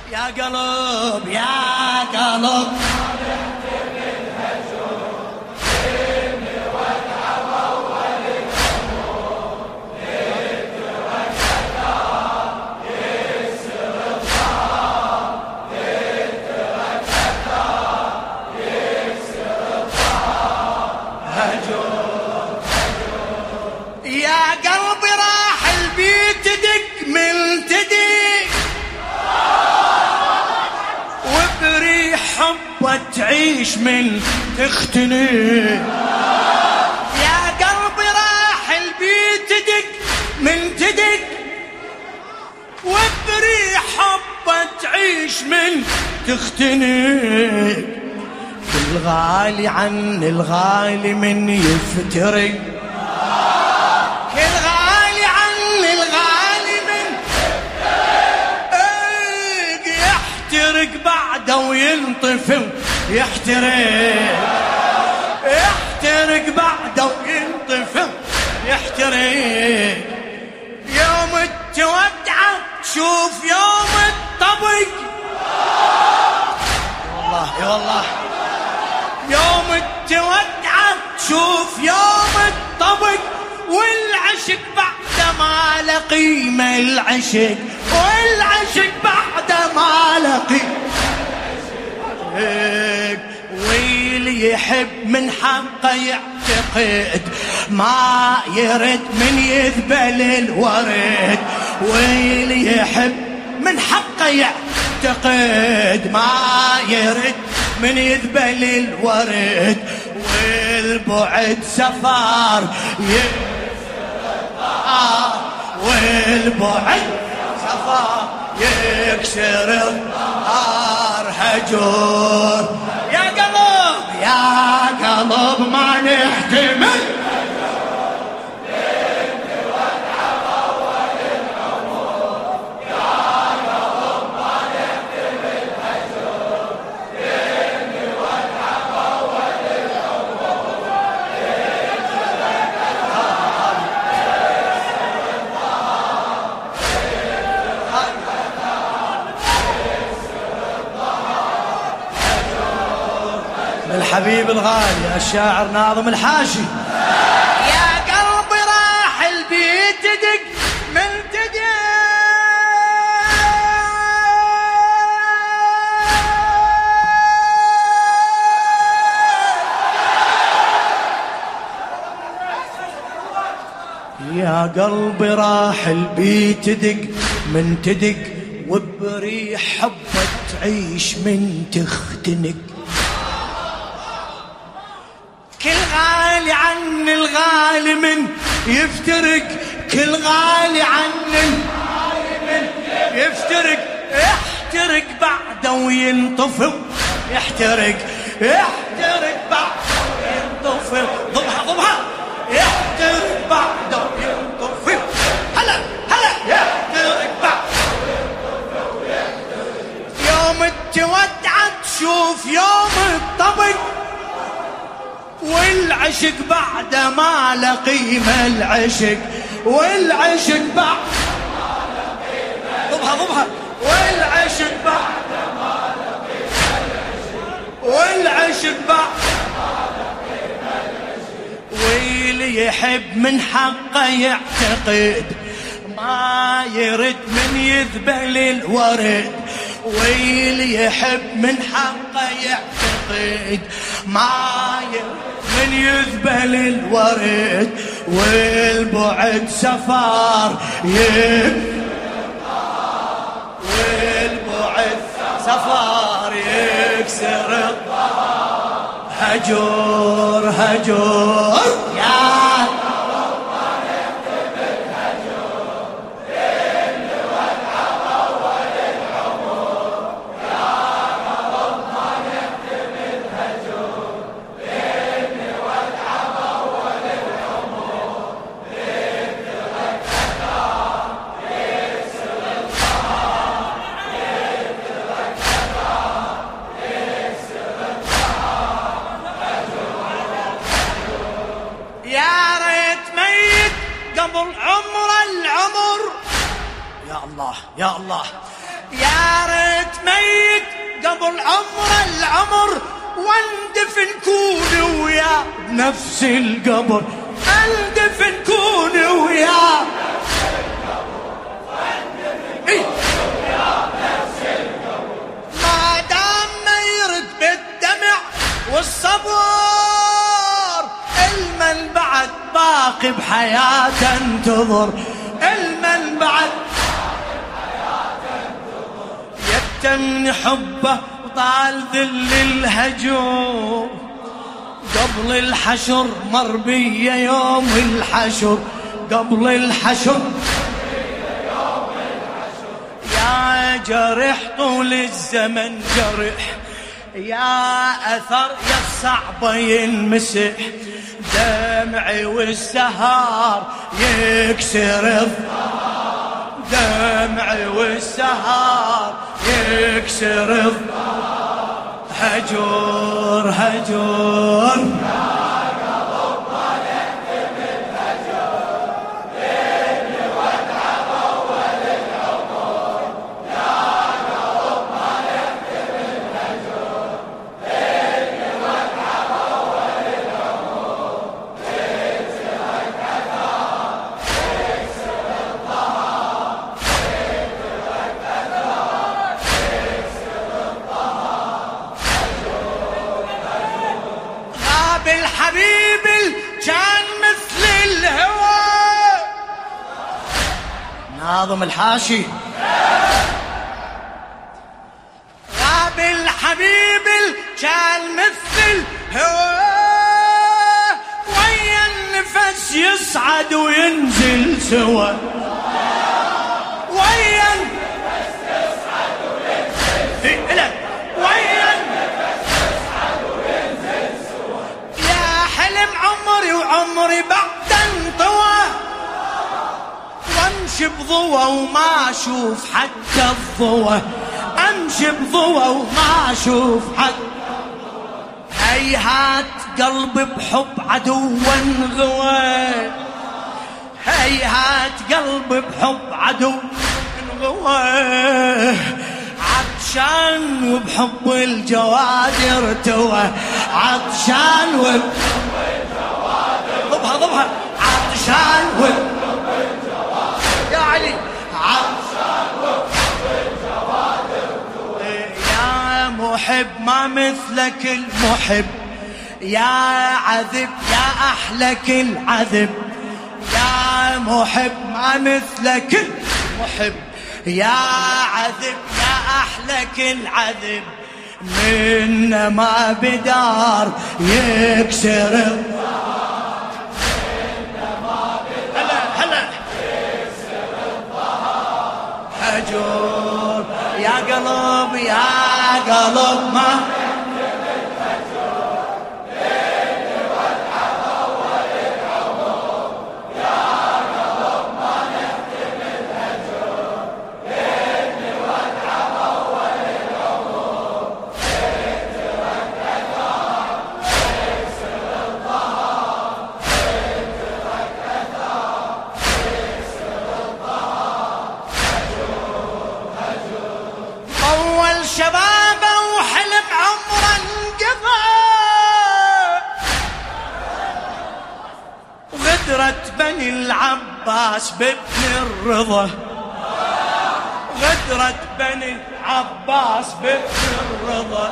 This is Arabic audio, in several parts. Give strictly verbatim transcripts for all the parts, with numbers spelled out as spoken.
يا قلب يا قلب يا قلبي راح البيت دق من تدق وبريح حبه تعيش من تختنق. يا قلبي راح البيت دق من تدق وبريح حبه تعيش من تختنق. كل غالي عن الغالي من يفترق، كل غالي عن الغالي من يفترق، يحترق بعده وينطفي يحترق، يحترق بعده وينطفي يحترق. يوم التودعة شوف يوم الطبق، والله يا والله يوم التودعة شوف يوم الطبق. والعشق بعد ما لقيمة العشق، والعشق بعد ما لقيمة واللي يحب من حقه يعتقد ما يرد من يذبل الورد. واللي يحب من حقه يعتقد ما يرد من يذبل الورد. والبعد سفار والبعد سفار يكسر النار. هجور يا قلب يا قلب ما نحتمل الحبيب الغالي الشاعر ناظم الحاشي. يا قلبي راح البيت دق من تدق يا قلبي راح البيت دق من تدق وبريح حبك تعيش من تختنق. كل غالي عن الغالي من يفترق، كل غالي عن الغالي من يفترق، يحترق بعده وينطفي يحترق، يحترق بعده وينطفي. ضبها ضبها يحترق بعده وينطفي. هلا هلا يحترق بعده وينطفي ويحترق. يوم التودعة تشوف يوم الطبق. والعشق بعد ما لقيمة العشق، والعشق بعد ما لقيمة ضبها ضبها والعشق بعد ما لقيمة العشق، والعشق بعد ما لقيمة العشق. واللي يحب من حقه يعتقد ما يرد من يذبل الورد. واللي يحب من حقه يعتقد ما يرد من يذبل الورد. والبعد سفار والبعد سفار يكسر الظهر. هجور هجور يا قبل عمر العمر واندفن كون ويا بنفس القبر، اندفن كون ويا ما دام ما يرد بالدمع والصبر، المن بعد باقي بحياته انتظر، المن بعد يتمني حبه وطال ذل الهجور، قبل الحشر مر بي يوم الحشر، قبل الحشر يا جرح طول الزمن جرح، يا أثر يا الصعبة ينمسح، دمعي والسهار يكسر الظهر، دمعي والسهار يكسر الظهر، هجور هجور الحبيب كان مثل الهوى. ناظم الحاشي غاب الحبيب كان مثل الهوى، ويا النفس يصعد وينزل سوا، ويا النفس يصعد وينزل سوا، ويا عمري وعمري بعد انطوى، وامشي بضوى وما اشوف حتى الضوى، امشي بضوى وما اشوف حتى الضوى، هيهات قلبي بحب عدو انغوى، هيهات قلبي بحب عدو انغوى، عطشان وبحب الجواد ارتوى، عطشان وبحب ضبها ضبها عطشان وبحب الجواد يا علي، عطشان وبحب الجواد ارتوى، يا محب ما مثلك المحب، يا عذب يا أحلك العذب، يا محب ما مثلك المحب، يا عذب يا أحلك العذب، من ما بدار يكسر الظهر، من ما بدار هلا هلا يكسر الظهر، هجور يا قلب يا قلب ما شبابه وحلم عمره انقضى، غدرة بني العباس بابن الرضا، غدرة بني العباس بابن الرضا،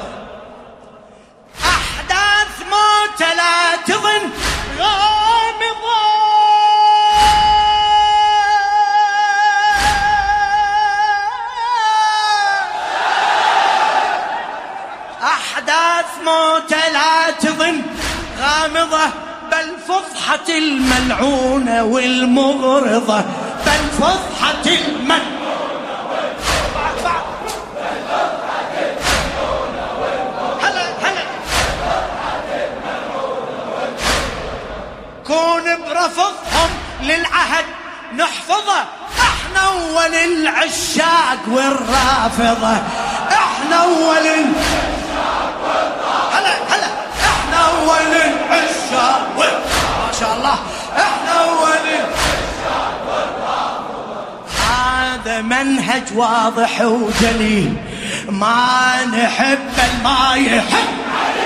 أحداث موت لا تظن غامضة، أحداث موت لا تظن غامضة، بل فضحة الملعونة والمغرضة، بل فضحة الملعونة والمغرضة، بل فضحة الملعونة والمغرضة، هلا هلا كون برفضهم للعهد نحفظه، احنا اول العشاق والرافضة، احنا اول هلا هلا احنا اول العشاق ما شاء الله، احنا اول العشاق والرافضة، هذا هذا منهج واضح وجلي، ما نحب ما يحب.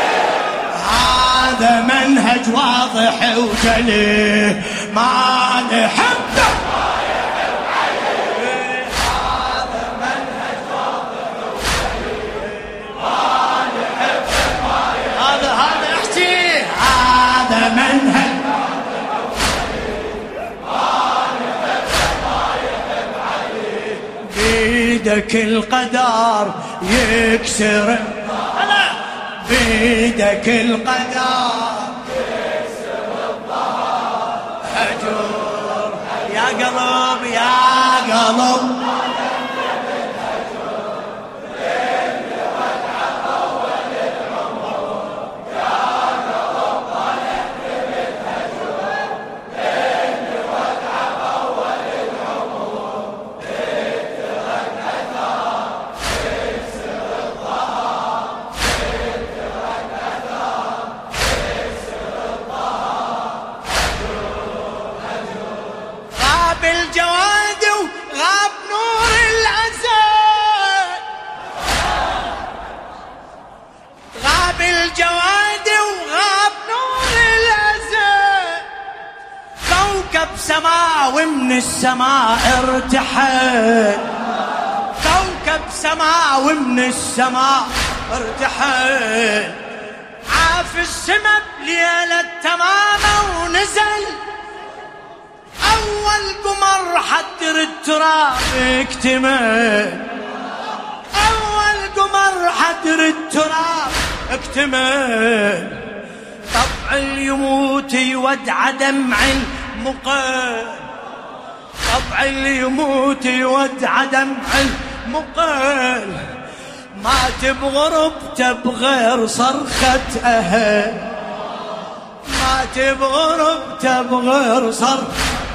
هذا منهج واضح وجلي، ما نحب ما يحب عليه. هذا منهج واضح وجلي، ما نحب ما يحب. هذا هذا احكي، هذا منهج بيدك القدر يكسر، بيدك القدر يكسر الظهر. هجور يا قلب يا قلب، بالجواد وغاب نور العسل، غاب الجواد وغاب نور العسل. كوكب سماء ومن السماء ارتحل، كوكب سماء ومن السماء ارتحل. عاف السما بليلة تمامه ونزل، أول قمر حدر التراب اكتمل، أول قمر حدر التراب اكتمل. طبع اليموت يودع دمع المقل، طبع اليموت يودع دمع المقل. مات بغربته بغير صرخة أهل، مات بغربته بغير صرخة.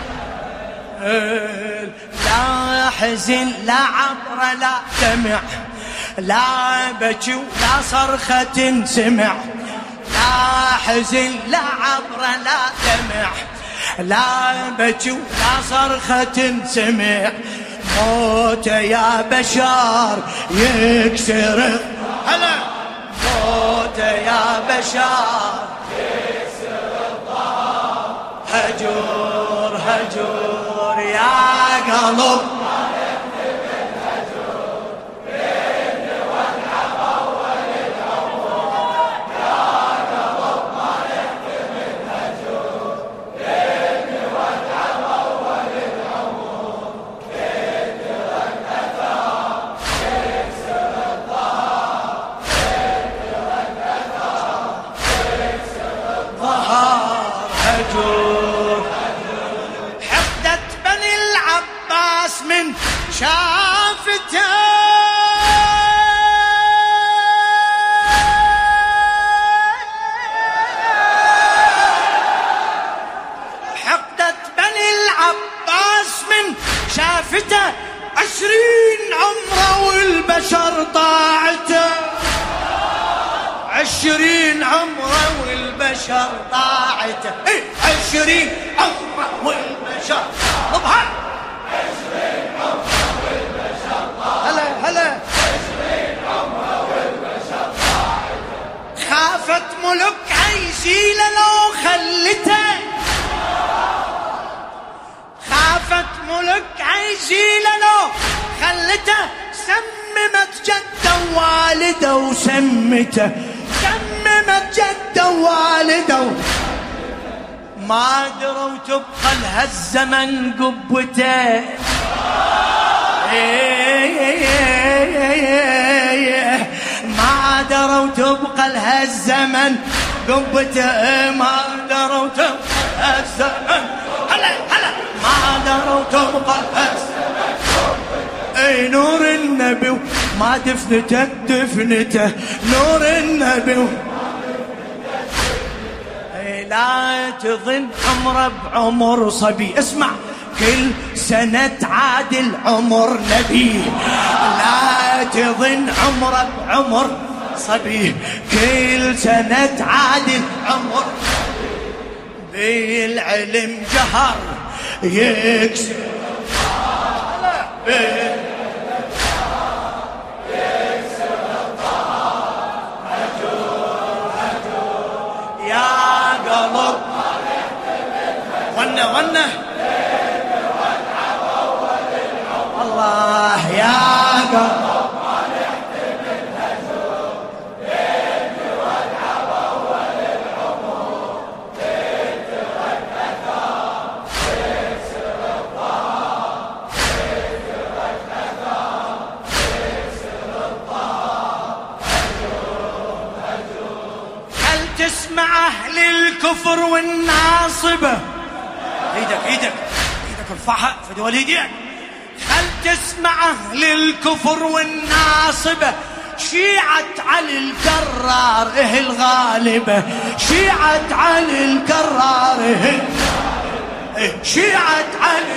لا حزن لا عبر لا دمع، لا بكي ولا صرخة سمع. لا حزن لا عبر لا دمع، لا بكي ولا صرخة سمع. موت يا بشار يكسر، هلا موت يا بشار يكسر الظهر. هجور هجور يا قلب، من شافته حقدت بني العباس من شافته. عشرين عمره والبشر طاعته، عشرين عمره والبشر طاعته. ايه عشرين عمره والبشر طبعا، عشرين عمره والبشر طاعته. هلا هلا عشرين عمره والبشر طاعته. خافت ملك عيشيله لو خلته، خافت ملك عيشيله لو خلته. سممت جده ووالده وسمته، سممت جده ووالده ما دروا تبقى لها الزمن قبته. ما دروا تبقى لها الزمن قبته، ما دروا تبقى لها الزمن. هلا هلا ما دروا تبقى لها الزمن قبته. اي نور النبي ما دفنته دفنته، نور النبي لا تظن عمره بعمر صبي. اسمع كل سنة تعادل عمر نبي، لا تظن عمره بعمر صبي. كل سنة تعادل عمر بالعلم جهر يكسر يا قلب غنى غنى الله يا قلب تسمع أهل الكفر والناصبة ايدك ايدك ايدك ارفعها في دول ايديك. خل تسمع أهل الكفر والناصبة شيعة علي الكرار إه الغالبة شيعة علي الكرار إه شيعة علي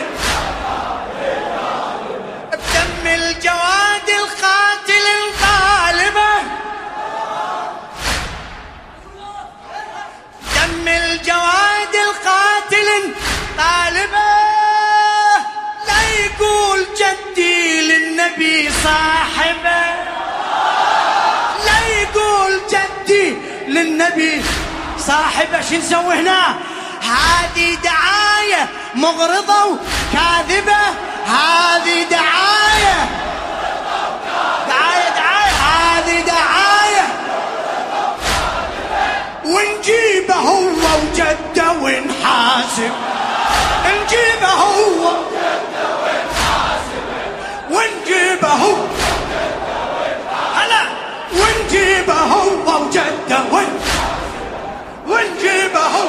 بدم الجواد القاتل الغالبة دم الجواد القاتل طالبه لا يقول جدي للنبي صاحبه لا يقول جدي للنبي صاحبه. شو نسوي هنا؟ هذه دعاية مغرضة وكاذبة هذه دعاية دعاية دعاية هذه دعاية ونجيبه هو وجده ونحاسب نجيبه هو ونجيبه هو هلا ونجيبه هو وجده ونجيبه هو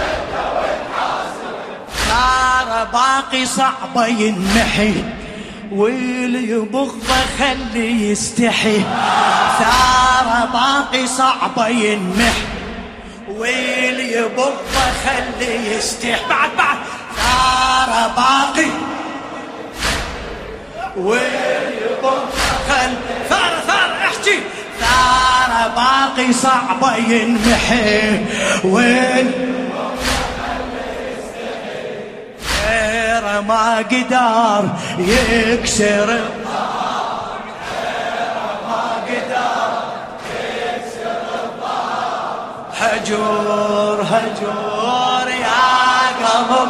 صار باقي صعبة ينمحي واللي يبغضه خلي يستحي صار باقي صعبة ينمحي واللي يبغضه خلي يستحي بعد بعد صار باقي واللي يبغضه خلي ثار ثار احكي صار باقي صعبة ينمحي واللي غير ما قدر يكسر الظهر غير ما قدر يكسر الظهر هجور هجور يا قلب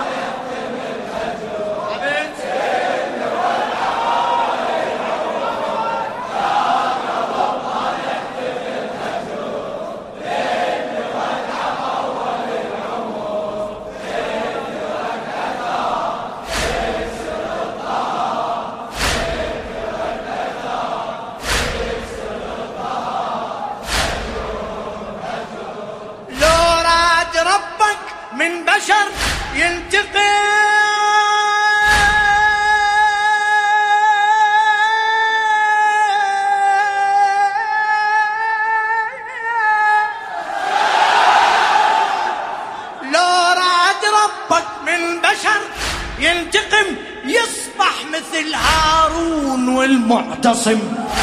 من بشر ينتقم لو راد ربك من بشر ينتقم يصبح مثل هارون والمعتصم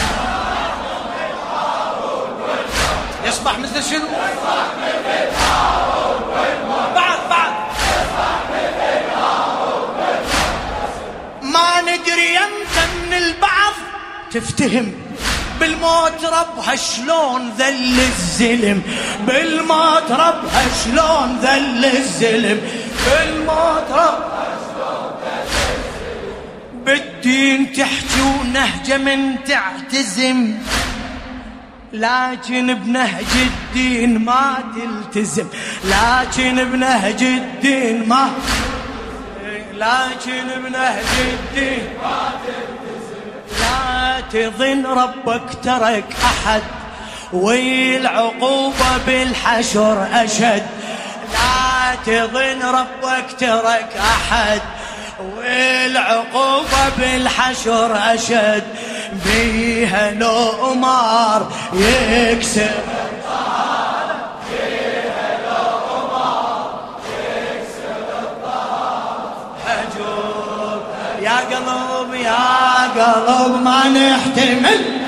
يصبح مثل شنو؟ يصبح مثل هارون والمعتصم بعد بعد يصبح مثل هارون والمعتصم ما ندري يمتى من البعض تفتهم بالموت ربها شلون ذل الزلم بالموت ربها شلون ذل الزلم بالموت ربها شلون ذل الزلم بالدين تحكي ونهجة من تعتزم لكن بنهج الدين ما تلتزم لكن بنهج الدين ما لكن بنهج الدين ما تلتزم لا تظن ربك ترك أحد والعقوبة بالحشر أشد لا تظن ربك ترك أحد والعقوبة بالحشر أشد بيها لو أمار يكسر الظهر بيها لو أمار يكسر الظهر هجور يا قلب يا قلب ما نحتمل